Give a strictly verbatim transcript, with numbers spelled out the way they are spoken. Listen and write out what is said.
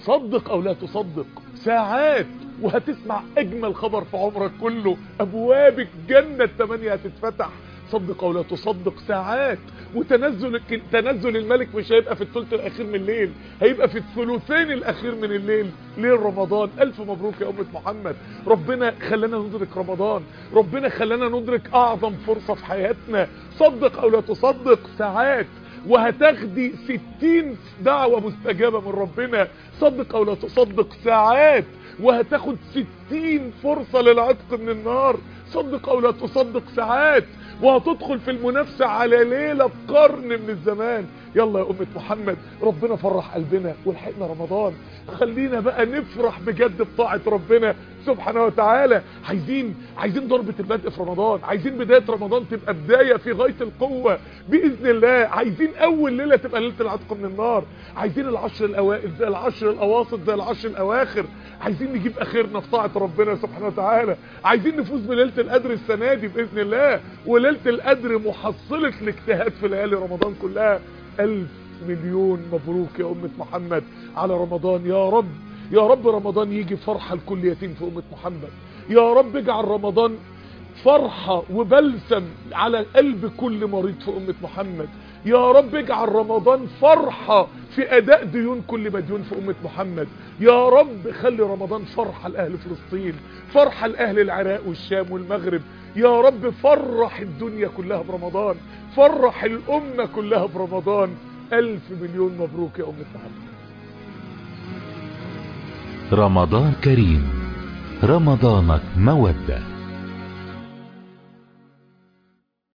صدق او لا تصدق، ساعات وهتسمع اجمل خبر في عمرك كله، ابواب الجنة الثمانية هتتفتح. صدق او لا تصدق، ساعات وتنزل تنزل الملك مش هيبقى في الثلث الاخير من الليل، هيبقى في الثلثين الاخير من الليل، ليل رمضان. الف مبروك يا امة محمد، ربنا خلانا ندرك رمضان، ربنا خلانا ندرك اعظم فرصة في حياتنا. صدق او لا تصدق، ساعات وهتاخدي ستين دعوة مستجابة من ربنا. صدق او لا تصدق، ساعات وهتاخد ستين فرصة للعتق من النار. صدق او لا تصدق، ساعات وهتدخل في المنافسة على ليلة قرن من الزمان. يلا يا أمة محمد، ربنا فرح قلبنا ولحقنا رمضان، خلينا بقى نفرح بجد بطاعة ربنا سبحانه وتعالى. عايزين عايزين ضربة البدء في رمضان، عايزين بداية رمضان تبقى بداية في غاية القوة بإذن الله. عايزين أول ليلة تبقى ليلة العتق من النار، عايزين العشر الأوائل زي العشر الأواسط زي العشر الأواخر، عايزين نجيب آخرنا في طاعة ربنا سبحانه وتعالى، عايزين نفوز بليلة القدر السنة دي بإذن الله. وليلة القدر محصلة الاجتهاد في ليالي رمضان كلها. ألف مليون مبروك يا أمة محمد على رمضان. يا رب يا رب رمضان يجي فرحة لكل يتيم في أمة محمد. يا رب اجعل رمضان فرحة وبلسم على قلب كل مريض في أمة محمد. يا رب اجعل رمضان فرحة في أداء ديون كل مديون في أمة محمد. يا رب خلي رمضان فرحة لأهل فلسطين، فرحة لأهل العراق والشام والمغرب. يا رب فرح الدنيا كلها برمضان، فرح الأمة كلها برمضان. ألف مليون مبروك يا أمة محمد. رمضان كريم، رمضانك مودة.